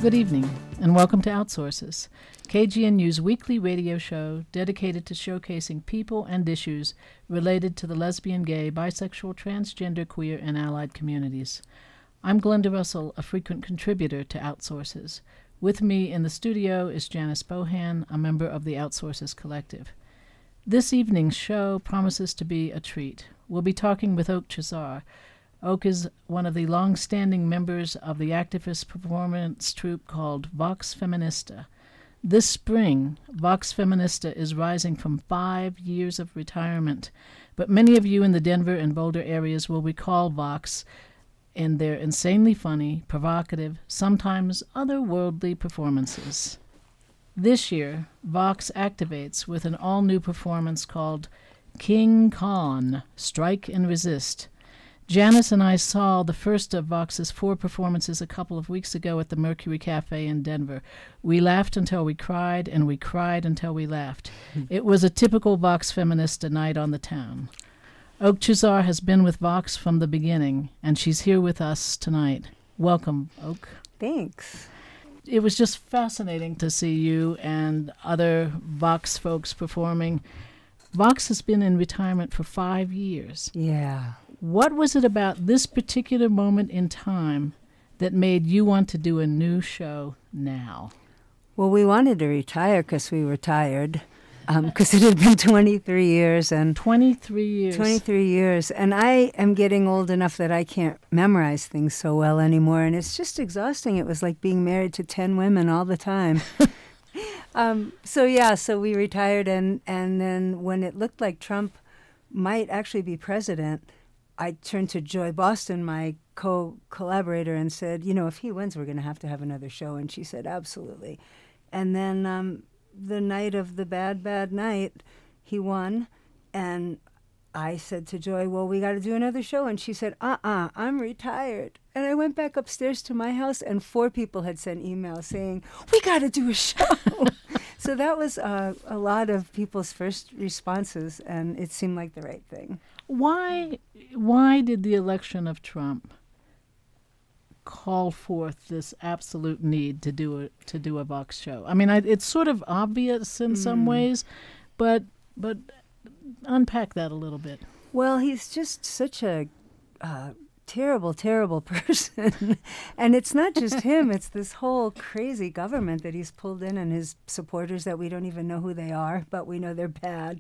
Good evening, and welcome to Outsources, KGNU's weekly radio show dedicated to showcasing people and issues related to the lesbian, gay, bisexual, transgender, queer, and allied communities. I'm Glenda Russell, a frequent contributor to Outsources. With me in the studio is Janice Bohan, a member of the Outsources Collective. This evening's show promises to be a treat. We'll be talking with Oak Chazar. Oak is one of the long-standing members of the activist performance troupe called Vox Feminista. This spring, Vox Feminista is rising from 5 years of retirement, but many of you in the Denver and Boulder areas will recall Vox in their insanely funny, provocative, sometimes otherworldly performances. This year, Vox activates with an all-new performance called King Khan, Strike and Resist. Janice and I saw the first of Vox's 4 performances a couple of weeks ago at the Mercury Cafe in Denver. We laughed until we cried, and we cried until we laughed. It was a typical Vox Feminista night on the town. Oak Chazar has been with Vox from the beginning, and she's here with us tonight. Welcome, Oak. Thanks. It was just fascinating to see you and other Vox folks performing. Vox has been in retirement for 5 years. Yeah. What was it about this particular moment in time that made you want to do a new show now? Well, we wanted to retire because we were tired, because it had been 23 years. 23 years. 23 years. And I am getting old enough that I can't memorize things so well anymore, and it's just exhausting. It was like being married to 10 women all the time. So we retired, and then when it looked like Trump might actually be president, I turned to Joy Boston, my co-collaborator, and said, if he wins, we're going to have another show. And she said, absolutely. And then the night of the bad night, he won. And I said to Joy, well, we got to do another show. And she said, I'm retired. And I went back upstairs to my house, and 4 people had sent emails saying, we got to do a show. So that was a lot of people's first responses, and it seemed like the right thing. Why did the election of Trump call forth this absolute need to do a Vox show? I mean, it's sort of obvious in some ways, but unpack that a little bit. Well, he's just such a terrible, terrible person. And it's not just him. It's this whole crazy government that he's pulled in, and his supporters that we don't even know who they are, but we know they're bad.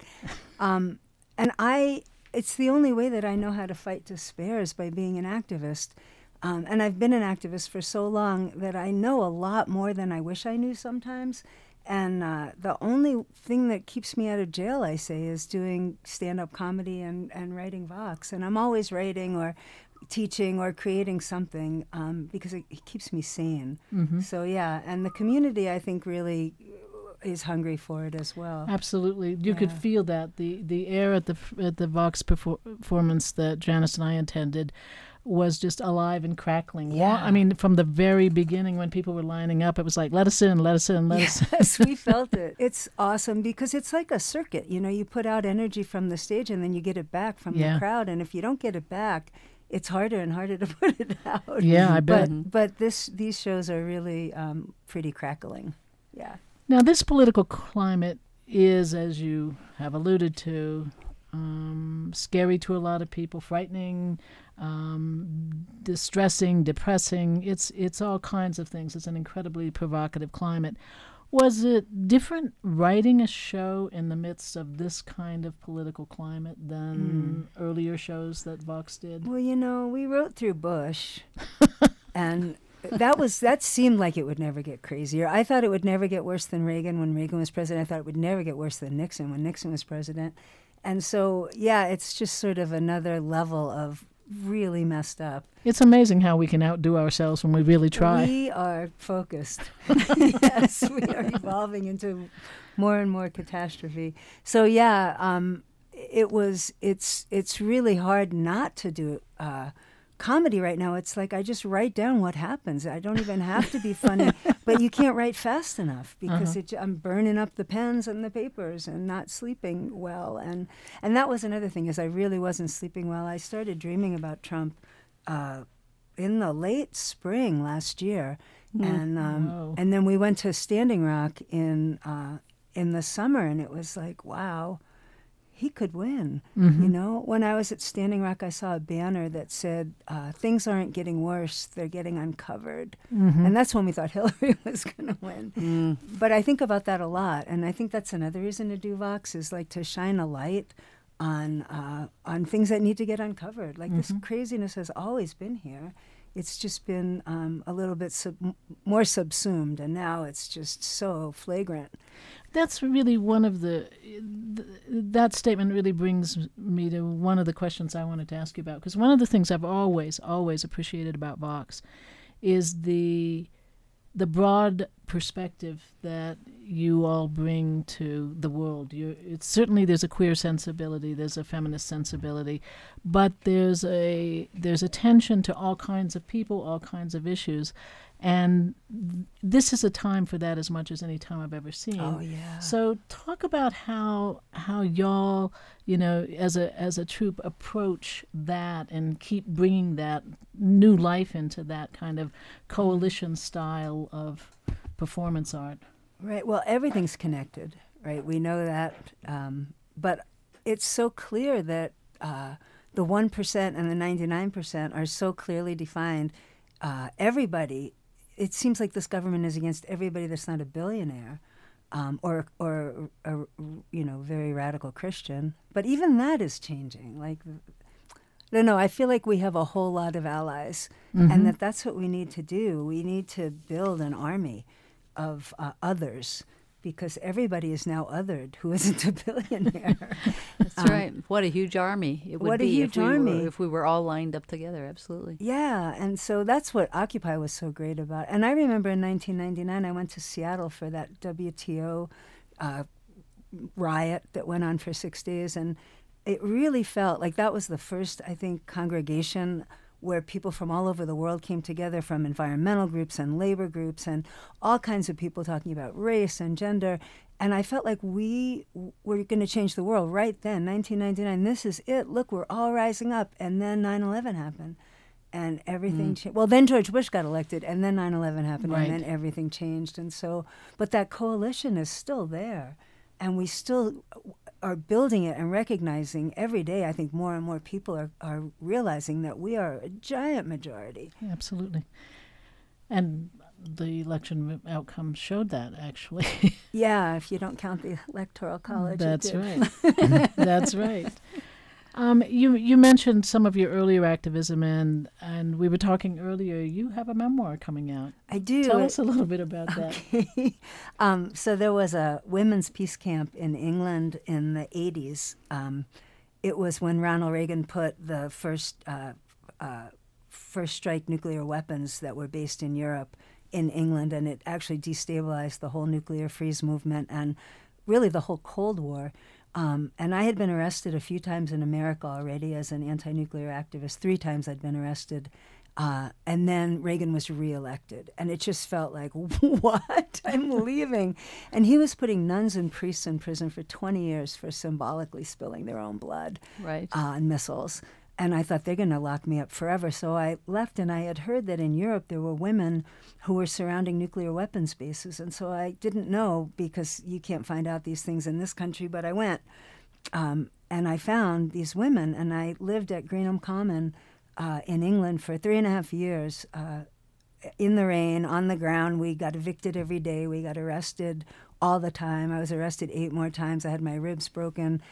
It's the only way that I know how to fight despair is by being an activist. And I've been an activist for so long that I know a lot more than I wish I knew sometimes. And the only thing that keeps me out of jail, I say, is doing stand-up comedy and writing Vox. And I'm always writing or teaching or creating something because it keeps me sane. Mm-hmm. So, yeah, and the community, I think, really is hungry for it as well. Absolutely. You could feel that. The air at the Vox performance that Janice and I attended was just alive and crackling. Yeah. I mean, from the very beginning when people were lining up, it was like, let us in, let us in, let us in. Yes, we felt it. It's awesome because it's like a circuit. You put out energy from the stage and then you get it back from the crowd. And if you don't get it back, it's harder and harder to put it out. Yeah, I bet. But these shows are really pretty crackling. Yeah. Now, this political climate is, as you have alluded to, scary to a lot of people, frightening, distressing, depressing. It's all kinds of things. It's an incredibly provocative climate. Was it different writing a show in the midst of this kind of political climate than earlier shows that Vox did? Well, we wrote through Bush, and that seemed like it would never get crazier. I thought it would never get worse than Reagan when Reagan was president. I thought it would never get worse than Nixon when Nixon was president. And so, it's just sort of another level of really messed up. It's amazing how we can outdo ourselves when we really try. We are focused. Yes, we are evolving into more and more catastrophe. So, it's really hard not to do comedy right now. It's like I just write down what happens. I don't even have to be funny, but you can't write fast enough because I'm burning up the pens and the papers and not sleeping well. And that was another thing, is I really wasn't sleeping well. I started dreaming about Trump in the late spring last year, And then we went to Standing Rock in the summer, and it was like, wow, he could win. Mm-hmm. You know, when I was at Standing Rock, I saw a banner that said, things aren't getting worse, they're getting uncovered. Mm-hmm. And that's when we thought Hillary was going to win. But I think about that a lot, and I think that's another reason to do Vox, is like to shine a light on things that need to get uncovered. Like this craziness has always been here. It's just been a little bit more subsumed, and now it's just so flagrant. That's really one of that statement really brings me to one of the questions I wanted to ask you about. Because one of the things I've always appreciated about Vox is the broad perspective that you all bring to the world. Certainly there's a queer sensibility, there's a feminist sensibility, but there's attention to all kinds of people, all kinds of issues. And this is a time for that as much as any time I've ever seen. Oh, yeah. So talk about how y'all, as a troupe, approach that and keep bringing that new life into that kind of coalition style of performance art. Right. Well, everything's connected, right? We know that. But it's so clear that the 1% and the 99% are so clearly defined. Everybody, it seems like this government is against everybody that's not a billionaire or a very radical Christian. But even that is changing. Like, I don't know, I feel like we have a whole lot of allies, and that's what we need to do. We need to build an army of others, because everybody is now othered who isn't a billionaire. That's right. What a huge army it would be if we were all lined up together. Absolutely. Yeah, and so that's what Occupy was so great about. And I remember in 1999, I went to Seattle for that WTO riot that went on for 6 days, and it really felt like that was the first, I think, congregation where people from all over the world came together, from environmental groups and labor groups and all kinds of people talking about race and gender. And I felt like we were going to change the world right then, 1999. This is it. Look, we're all rising up. And then 9/11 happened. And everything changed. Well, then George Bush got elected, and then 9/11 happened, right. And then everything changed. And so, but that coalition is still there. And we still are building it and recognizing every day. I think more and more people are realizing that we are a giant majority. Yeah, absolutely. And the election outcome showed that, actually. Yeah, if you don't count the Electoral College. That's right. That's right. You mentioned some of your earlier activism, and we were talking earlier. You have a memoir coming out. I do. Tell us a little bit about that. Okay. So there was a women's peace camp in England in the 80s. It was when Ronald Reagan put the first strike nuclear weapons that were based in Europe in England, and it actually destabilized the whole nuclear freeze movement and really the whole Cold War. And I had been arrested a few times in America already as an anti-nuclear activist. 3 times I'd been arrested. And then Reagan was reelected. And it just felt like, what? I'm leaving. And he was putting nuns and priests in prison for 20 years for symbolically spilling their own blood on missiles. And I thought, they're going to lock me up forever. So I left, and I had heard that in Europe there were women who were surrounding nuclear weapons bases. And so I didn't know, because you can't find out these things in this country, but I went. And I found these women, and I lived at Greenham Common in England for 3.5 years, in the rain, on the ground. We got evicted every day. We got arrested all the time. I was arrested 8 more times. I had my ribs broken.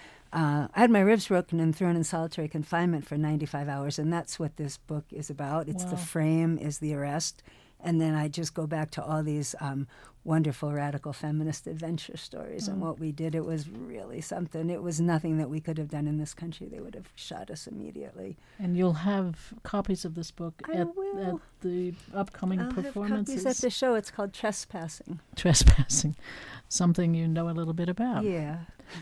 And thrown in solitary confinement for 95 hours, and that's what this book is about. It's the frame is the arrest, and then I just go back to all these wonderful radical feminist adventure stories and what we did. It was really something. It was nothing that we could have done in this country. They would have shot us immediately. And you'll have copies of this book at the upcoming performances. I'll have copies at the show. It's called Trespassing. Trespassing, something you know a little bit about. Yeah.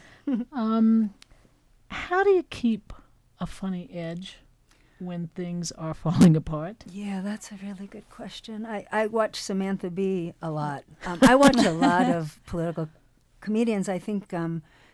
How do you keep a funny edge when things are falling apart? Yeah, that's a really good question. I watch Samantha Bee a lot. I watch a lot of political comedians. I think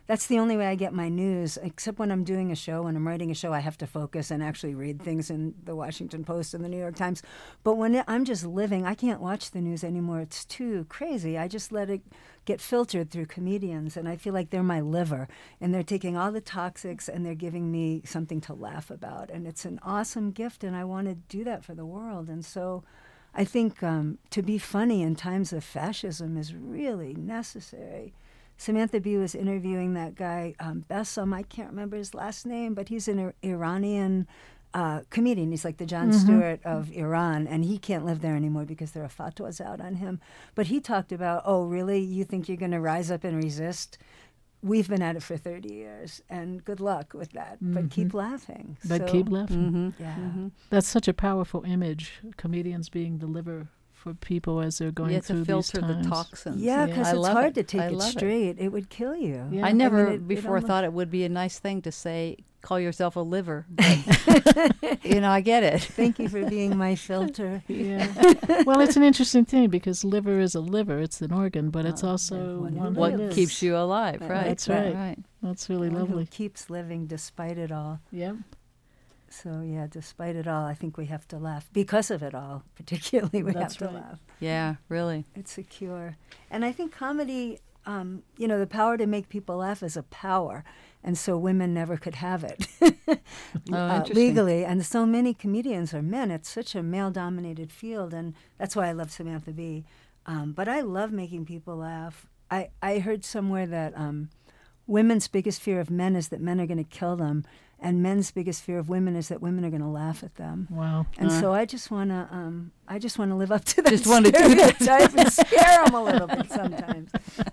that's the only way I get my news, except when I'm doing a show. When I'm writing a show, I have to focus and actually read things in the Washington Post and the New York Times. But when I'm just living, I can't watch the news anymore. It's too crazy. I just let it get filtered through comedians, and I feel like they're my liver, and they're taking all the toxics and they're giving me something to laugh about. And it's an awesome gift, and I want to do that for the world. And so I think to be funny in times of fascism is really necessary. Samantha Bee was interviewing that guy, Bassem, I can't remember his last name, but he's an Iranian comedian. He's like the Jon Stewart of Iran, and he can't live there anymore because there are fatwas out on him. But he talked about, oh, really? You think you're going to rise up and resist? We've been at it for 30 years, and good luck with that. But keep laughing. But keep laughing. Yeah. That's such a powerful image, comedians being the liver for people as they're going through these times. To filter the toxins. Yeah, because it's hard to take it straight. It would kill you. Yeah. I never before thought it would be a nice thing to say, call yourself a liver. But, I get it. Thank you for being my filter. Yeah. Well, it's an interesting thing because liver is a liver. It's an organ, but it's also what keeps you alive, right? That's right. That's really lovely. Who keeps living despite it all. Yeah. So, yeah, despite it all, I think we have to laugh. Because of it all, particularly, we have to laugh. Yeah, really. It's a cure. And I think comedy, the power to make people laugh is a power. And so women never could have it legally. And so many comedians are men. It's such a male-dominated field, and that's why I love Samantha Bee. But I love making people laugh. I heard somewhere that women's biggest fear of men is that men are going to kill them, and men's biggest fear of women is that women are going to laugh at them. Wow! And so I just want to live up to that. Just want to do that and scare them a little bit sometimes.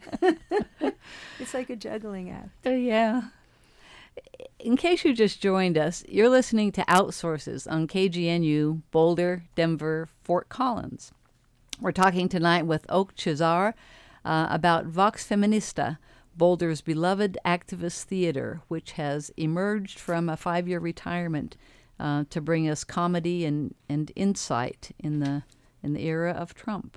It's like a juggling act. Yeah. In case you just joined us, you're listening to Outsources on KGNU, Boulder, Denver, Fort Collins. We're talking tonight with Oak Chazar about Vox Feminista, Boulder's beloved activist theater, which has emerged from a 5-year retirement to bring us comedy and insight in the era of Trump.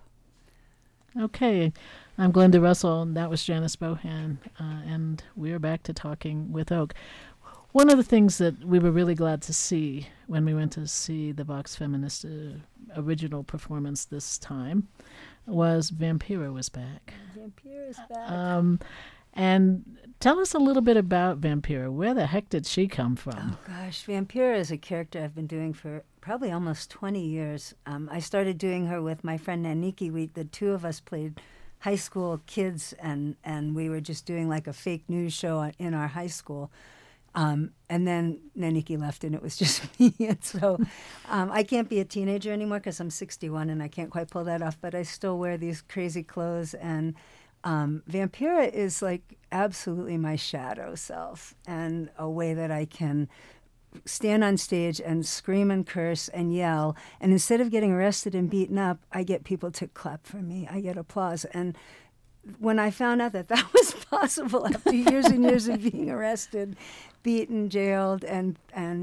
Okay, I'm Glenda Russell, and that was Janice Bohan, and we're back to talking with Oak. One of the things that we were really glad to see when we went to see the Vox Feminista original performance this time was Vampira was back. Vampira is back. And tell us a little bit about Vampira. Where the heck did she come from? Oh, gosh. Vampira is a character I've been doing for probably almost 20 years. I started doing her with my friend Naniki. The two of us played high school kids, and we were just doing like a fake news show in our high school. And then Naniki left, and it was just me. And so I can't be a teenager anymore because I'm 61, and I can't quite pull that off. But I still wear these crazy clothes, and Vampira is like absolutely my shadow self, and a way that I can stand on stage and scream and curse and yell. And instead of getting arrested and beaten up, I get people to clap for me. I get applause. And when I found out that was possible after years and years of being arrested, beaten, jailed, and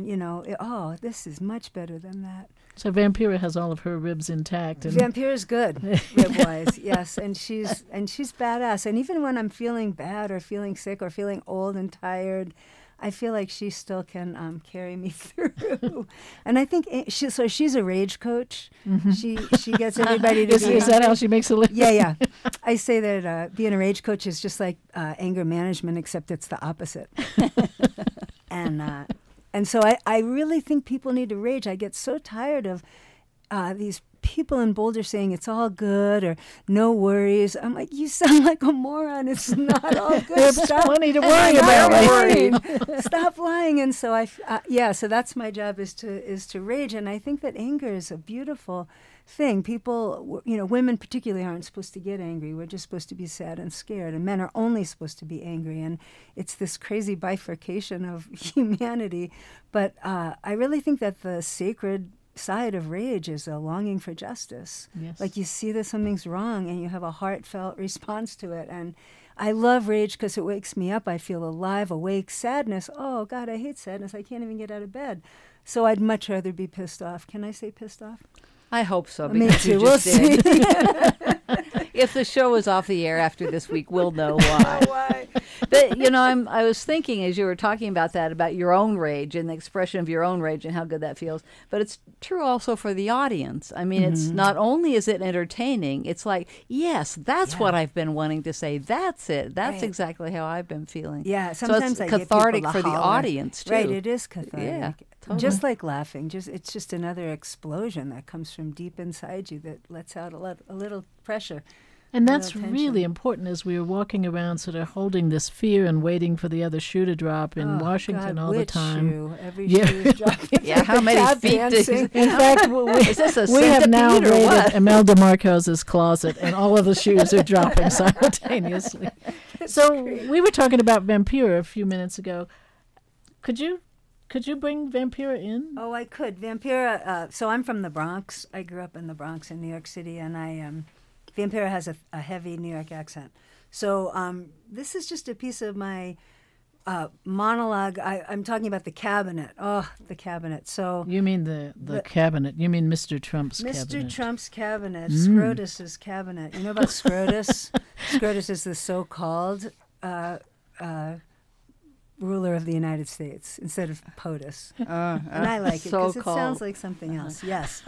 this is much better than that. So Vampira has all of her ribs intact. And Vampira's good, rib-wise, yes, and she's badass. And even when I'm feeling bad or feeling sick or feeling old and tired, I feel like she still can carry me through. And I think she's a rage coach. Mm-hmm. She gets everybody to Is that how she makes a living? Yeah. I say that being a rage coach is just like anger management, except it's the opposite. And so I really think people need to rage. I get so tired of these people in Boulder saying it's all good or no worries. I'm like, you sound like a moron. It's not all good. There's plenty to worry about. Stop lying. And so so that's my job is to rage. And I think that anger is a beautiful thing. People, women particularly aren't supposed to get angry. We're just supposed to be sad and scared. And men are only supposed to be angry. And it's this crazy bifurcation of humanity. But I really think that the sacred side of rage is a longing for justice. Yes. Like you see that something's wrong and you have a heartfelt response to it. And I love rage because it wakes me up. I feel alive, awake. Sadness, oh God, I hate sadness. I can't even get out of bed. So I'd much rather be pissed off. Can I say pissed off? I hope so. Me too. We'll see. If the show is off the air after this week, we'll know why. Why? But I was thinking as you were talking about that, about your own rage and the expression of your own rage and how good that feels. But it's true also for the audience. I mean, it's not only is it entertaining, it's like, yes, that's what I've been wanting to say. That's it. That's exactly how I've been feeling. Yeah, sometimes so it's I cathartic get for people the to holler. audience too. Right, it is cathartic. Yeah, totally. Just like laughing, it's just another explosion that comes from deep inside you that lets out a little pressure. And that's tension. really important as we were walking around sort of holding this fear and waiting for the other shoe to drop in Washington all the which time. Shoe? Every Yeah. shoe is dropping. Yeah, how many Tap feet dancing. In fact, Is this a we have now centipede or raided what? Imelda Marcos's closet, and all of the shoes are dropping simultaneously. So we were talking about Vampira a few minutes ago. Could you bring Vampira in? Oh, I could. Vampira, so I'm from the Bronx. I grew up in the Bronx in New York City, and Vampira has a heavy New York accent. So this is just a piece of my monologue. I'm talking about the cabinet. Oh, the cabinet. So You mean the cabinet. You mean Mr. Trump's Mr. cabinet. Trump's cabinet, Scrotus's cabinet. You know about Scrotus? Scrotus is the so-called ruler of the United States instead of POTUS. And I like it because it So-called. sounds like something else. Yes.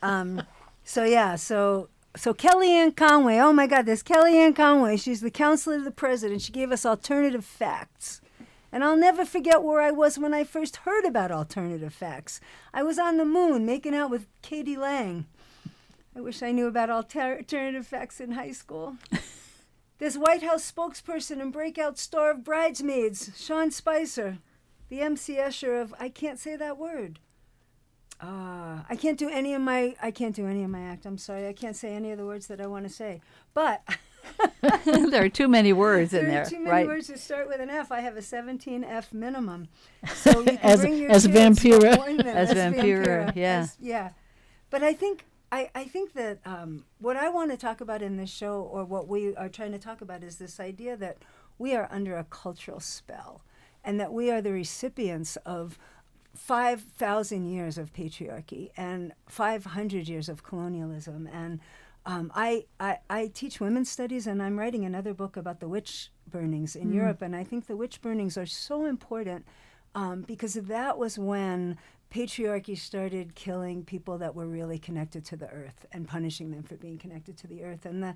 So Kellyanne Conway, oh my God, there's Kellyanne Conway. She's the counselor to the president. She gave us alternative facts. And I'll never forget where I was when I first heard about alternative facts. I was on the moon making out with Katie Lang. I wish I knew about alternative facts in high school. This White House spokesperson and breakout star of Bridesmaids, Sean Spicer, the MC Escher of I Can't Say That Word. I can't do any of my act. I'm sorry. I can't say any of the words that I want to say. But There are too many words in there there, are too many right? words that start with an F. I have a 17 F minimum. So you can As- bring your as kids Vampira. to appointment. As Vampira, yeah. Yeah. But I think that what I want to talk about in this show, or what we are trying to talk about, is this idea that we are under a cultural spell, and that we are the recipients of 5,000 years of patriarchy and 500 years of colonialism. And I teach women's studies, and I'm writing another book about the witch burnings in Europe. And I think the witch burnings are so important because that was when patriarchy started killing people that were really connected to the earth and punishing them for being connected to the earth. And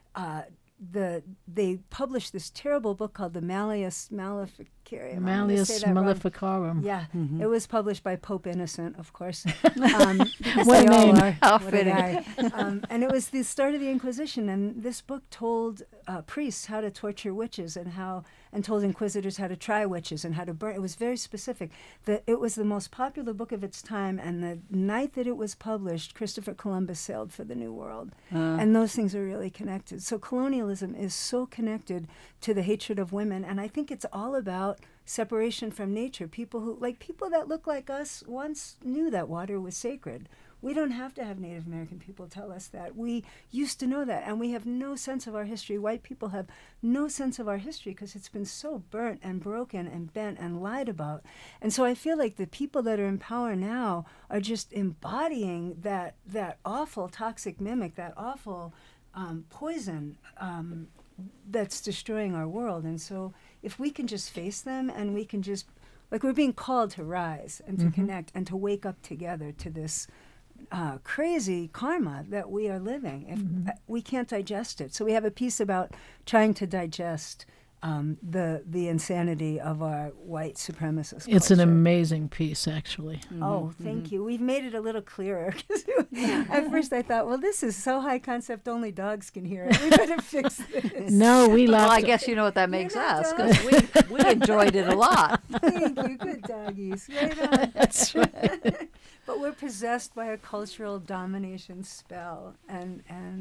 they published this terrible book called the Malleus Maleficarum. I'm gonna Malleus say that wrong. Maleficarum. Yeah, it was published by Pope Innocent, of course. What What a name. How What a fitting. guy. And it was the start of the Inquisition, and this book told priests how to torture witches and told inquisitors how to try witches and how to burn. It was very specific. It was the most popular book of its time, and the night that it was published, Christopher Columbus sailed for the New World. And those things are really connected. So colonialism is so connected to the hatred of women, and I think it's all about separation from nature. People that look like us once knew that water was sacred. We don't have to have Native American people tell us that. We used to know that, and we have no sense of our history. White people have no sense of our history because it's been so burnt and broken and bent and lied about. And so I feel like the people that are in power now are just embodying that awful toxic mimic, that awful poison that's destroying our world. And so if we can just face them, and we can just, like, we're being called to rise and to connect and to wake up together to this crazy karma that we are living. If we can't digest it. So we have a piece about trying to digest the insanity of our white supremacist culture. It's an amazing piece, actually. Oh, thank you. We've made it a little clearer. 'Cause at first I thought, well, this is so high concept, only dogs can hear it. We better fix this. No, we Well, I laughed. guess you know what that makes not us, dogs. because we enjoyed it a lot. Thank you. Good doggies. Right on. That's right. But we're possessed by a cultural domination spell, and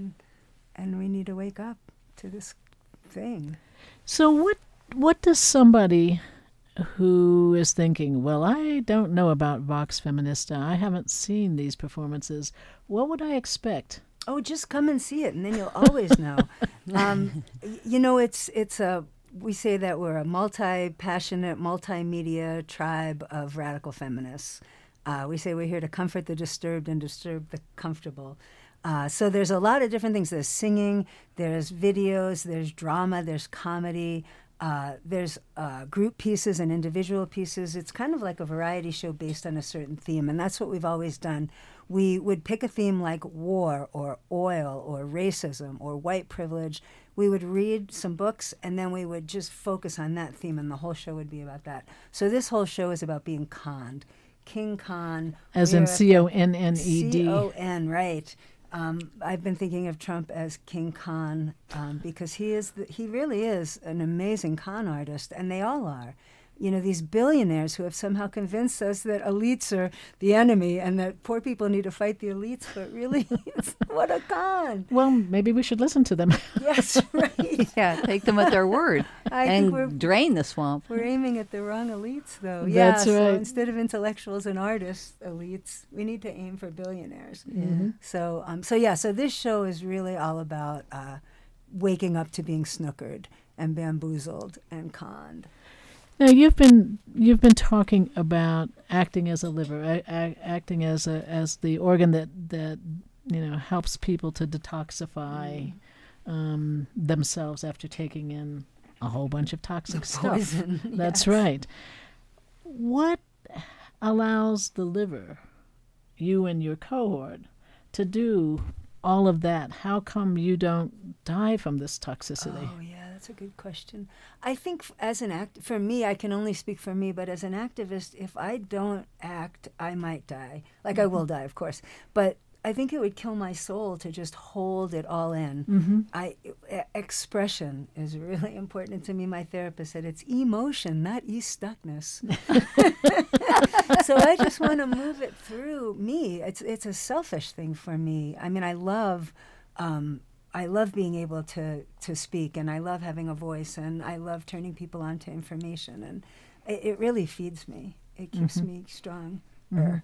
we need to wake up to this thing. So what does somebody who is thinking, well, I don't know about Vox Feminista, I haven't seen these performances, what would I expect? Oh, just come and see it, and then you'll always know. We say that we're a multi-passionate, multimedia tribe of radical feminists. We say we're here to comfort the disturbed and disturb the comfortable. So there's a lot of different things. There's singing, there's videos, there's drama, there's comedy, there's group pieces and individual pieces. It's kind of like a variety show based on a certain theme, and that's what we've always done. We would pick a theme like war or oil or racism or white privilege. We would read some books, and then we would just focus on that theme, and the whole show would be about that. So this whole show is about being conned. King Con. As in Conned. Con, right. I've been thinking of Trump as King Con because he really is an amazing con artist, and they all are. You know, these billionaires who have somehow convinced us that elites are the enemy and that poor people need to fight the elites, but really, what a con. Well, maybe we should listen to them. Yes, right. Yeah, take them at their word and drain the swamp. We're aiming at the wrong elites, though. That's right. So instead of intellectuals and artists, elites, we need to aim for billionaires. Mm-hmm. So this show is really all about waking up to being snookered and bamboozled and conned. Now you've been talking about acting as a liver, acting as the organ that helps people to detoxify themselves after taking in a whole bunch of toxic stuff. Poison. That's yes. right. What allows the liver, you and your cohort, to do all of that? How come you don't die from this toxicity? Oh, yeah, that's a good question. I think for me, I can only speak for me, but as an activist, if I don't act, I might die. Like, I will die, of course. But I think it would kill my soul to just hold it all in. Expression is really important to me. My therapist said it's emotion, not stuckness. So I just want to move it through me. It's a selfish thing for me. I mean, I love being able to speak, and I love having a voice, and I love turning people on to information, and it really feeds me. It keeps me strong. Yeah.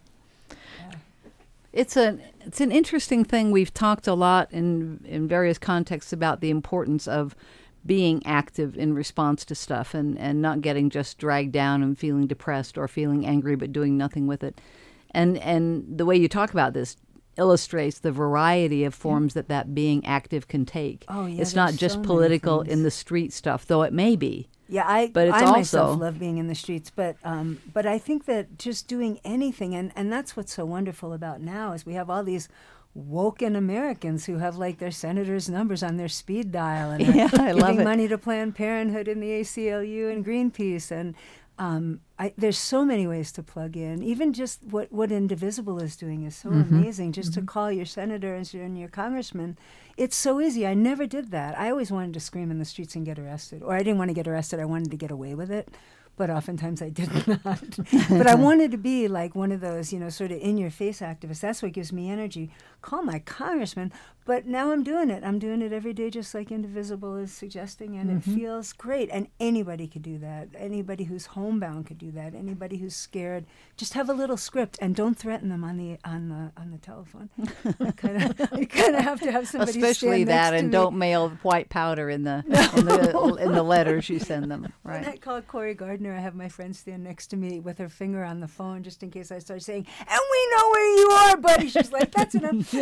It's an interesting thing. We've talked a lot in various contexts about the importance of being active in response to stuff and not getting just dragged down and feeling depressed or feeling angry but doing nothing with it. And the way you talk about this illustrates the variety of forms that being active can take. Oh, yeah, it's not just political in the street stuff, though it may be. Yeah, I myself love being in the streets, but I think that just doing anything, and that's what's so wonderful about now is we have all these woken Americans who have like their senators' numbers on their speed dial and giving money to Planned Parenthood and the ACLU and Greenpeace, and there's so many ways to plug in. Even just what Indivisible is doing is so amazing. Just to call your senators and your congressman, it's so easy. I never did that. I always wanted to scream in the streets and get arrested. Or I didn't want to get arrested. I wanted to get away with it. But oftentimes I did not. But I wanted to be like one of those, sort of in-your-face activists. That's what gives me energy. Call my congressman. But now I'm doing it. I'm doing it every day just like Indivisible is suggesting, and it feels great. And anybody could do that. Anybody who's homebound could do that. Anybody who's scared, just have a little script and don't threaten them on the telephone. You kind of have to have somebody especially stand that, next and to don't mail white powder in the in the letters you send them. Right. When I call Cory Gardner, I have my friend stand next to me with her finger on the phone just in case I start saying, "And we know where you are, buddy." She's like, "That's enough."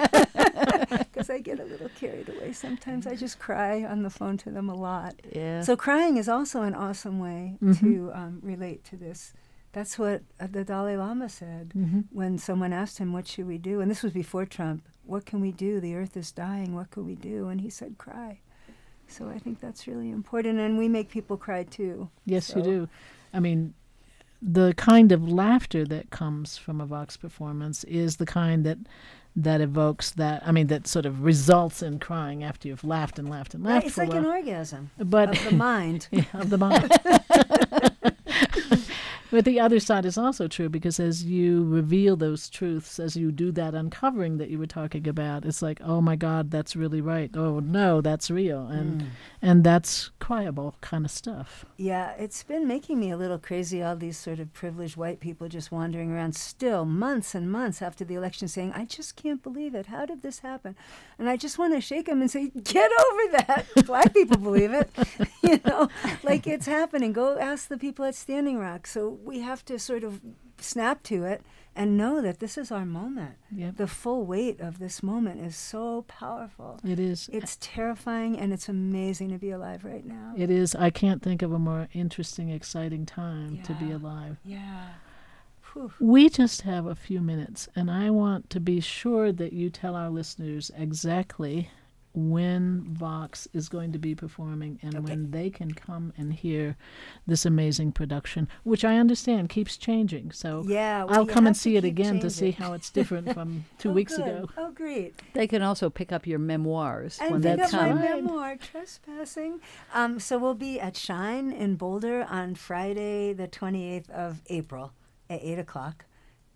Because I get a little carried away sometimes. I just cry on the phone to them a lot. Yeah. So crying is also an awesome way to relate to this. That's what the Dalai Lama said when someone asked him, "What should we do?" And this was before Trump. "What can we do? The earth is dying. What can we do?" And he said, "Cry." So I think that's really important, and we make people cry too. Yes, you do. I mean, the kind of laughter that comes from a Vox performance is the kind that evokes that. I mean, that sort of results in crying after you've laughed and laughed and laughed. Right, it's for a like while. an orgasm Of the mind. Yeah, of the mind. But the other side is also true, because as you reveal those truths, as you do that uncovering that you were talking about, it's like, oh my God, that's really right. Oh no, that's real. And that's cryable kind of stuff. Yeah, it's been making me a little crazy, all these sort of privileged white people just wandering around still months and months after the election saying, "I just can't believe it. How did this happen?" And I just want to shake them and say, get over that. Black people believe it. Like it's happening. Go ask the people at Standing Rock. So we have to sort of snap to it and know that this is our moment. Yep. The full weight of this moment is so powerful. It is. It's terrifying, and it's amazing to be alive right now. It is. I can't think of a more interesting, exciting time to be Yeah. alive. Yeah. Whew. We just have a few minutes, and I want to be sure that you tell our listeners exactly when Vox is going to be performing and Okay. when they can come and hear this amazing production, which I understand keeps changing. So Yeah, well, I'll you come and have to see it keep again to see changing. how it's different from 2 Oh, weeks good. ago. Oh, great. They can also pick up your memoirs And when pick they up my come. right. memoir, Trespassing. So we'll be at Shine in Boulder on Friday, the 28th of April at 8 o'clock.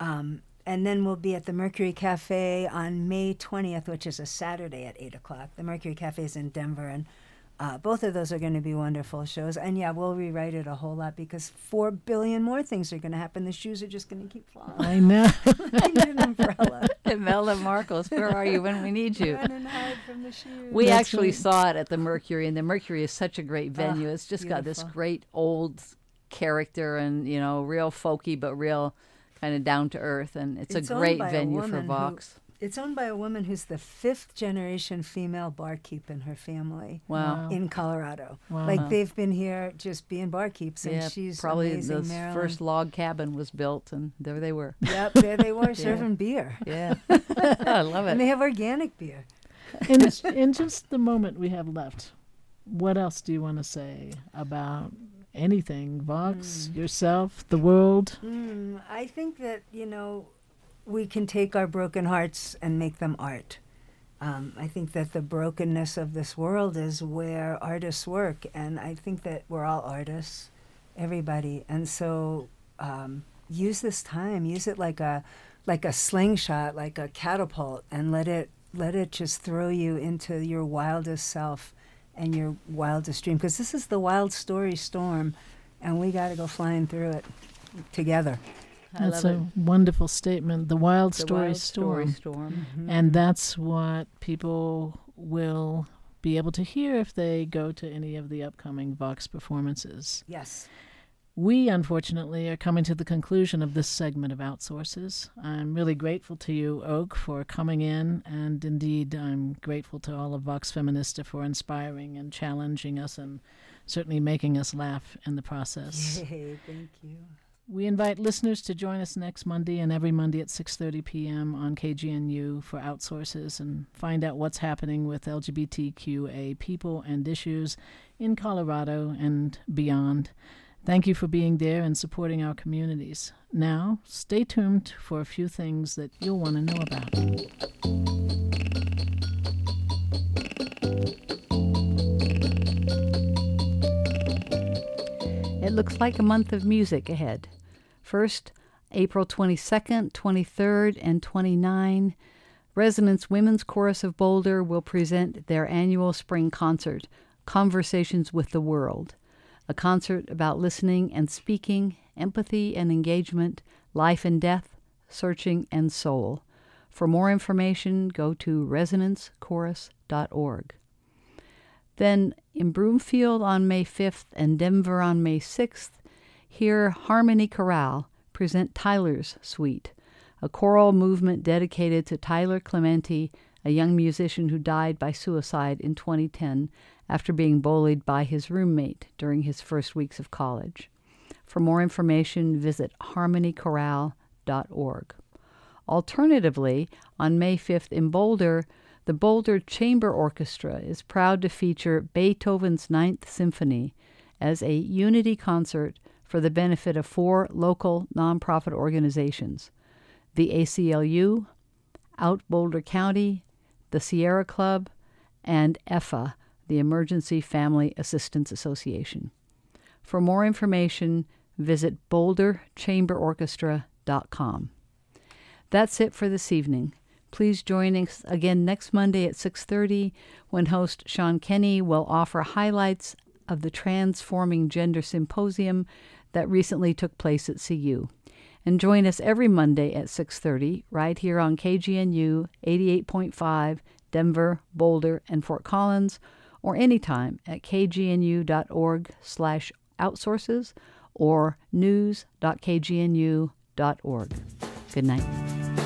And then we'll be at the Mercury Cafe on May 20th, which is a Saturday at 8 o'clock. The Mercury Cafe is in Denver, and both of those are going to be wonderful shows. And yeah, we'll rewrite it a whole lot because 4 billion more things are going to happen. The shoes are just going to keep falling. I know. I need an umbrella. Imelda Marcos, where are you when we need you? Run and hide from the shoes. We That's actually right. saw it at the Mercury, and the Mercury is such a great venue. It's just got this beautiful. great old character and, real folky, but real kind of down to earth. And it's It's a owned great by a venue for woman who- Vox. It's owned by a woman who's the 5th generation female barkeep in her family Wow. in Colorado. Wow. Like they've been here just being barkeeps, and Yeah, she's probably amazing. the Marilyn. first log cabin was built, and there they were. Yep, there they were serving beer, Yeah. I love and they it. have organic beer. in just the moment we have left, what else do you want to say about anything? Vox, yourself, the world? I think that we can take our broken hearts and make them art. I think that the brokenness of this world is where artists work, and I think that we're all artists, everybody. And so use this time, use it like a slingshot, like a catapult, and let it just throw you into your wildest self and your wildest dream. Because this is the wild story storm, and we got to go flying through it together. I That's love a it. wonderful statement. The wild The story Wild storm. Storm. And that's what people will be able to hear if they go to any of the upcoming Vox performances. Yes. We, unfortunately, are coming to the conclusion of this segment of Outsources. I'm really grateful to you, Oak, for coming in, and indeed I'm grateful to all of Vox Feminista for inspiring and challenging us and certainly making us laugh in the process. Yay, thank you. We invite listeners to join us next Monday and every Monday at 6:30 p.m. on KGNU for Outsources and find out what's happening with LGBTQA people and issues in Colorado and beyond. Thank you for being there and supporting our communities. Now, stay tuned for a few things that you'll want to know about. It looks like a month of music ahead. First, April 22nd, 23rd, and 29, Resonance Women's Chorus of Boulder will present their annual spring concert, Conversations with the World, a concert about listening and speaking, empathy and engagement, life and death, searching and soul. For more information, go to resonancechorus.org. Then, in Broomfield on May 5th and Denver on May 6th, hear Harmony Chorale present Tyler's Suite, a choral movement dedicated to Tyler Clementi, a young musician who died by suicide in 2010 after being bullied by his roommate during his first weeks of college. For more information, visit harmonychorale.org. Alternatively, on May 5th in Boulder, the Boulder Chamber Orchestra is proud to feature Beethoven's Ninth Symphony as a unity concert for the benefit of 4 local nonprofit organizations: the ACLU, Out Boulder County, the Sierra Club, and EFA, the Emergency Family Assistance Association. For more information, visit boulderchamberorchestra.com. That's it for this evening. Please join us again next Monday at 6:30 when host Sean Kenny will offer highlights of the Transforming Gender Symposium that recently took place at CU. And join us every Monday at 6:30 right here on KGNU 88.5, Denver, Boulder, and Fort Collins, or anytime at kgnu.org/outsources or news.kgnu.org. Good night.